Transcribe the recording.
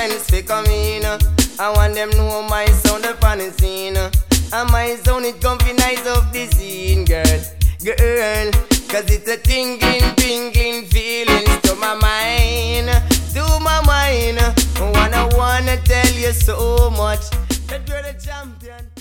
friends fi come in. I want them know my sound up on the scene. And my sound it come fi nice up the scene, girl. Cause it's a tingling feelings to my mind. Wanna tell you so much that you're the champion.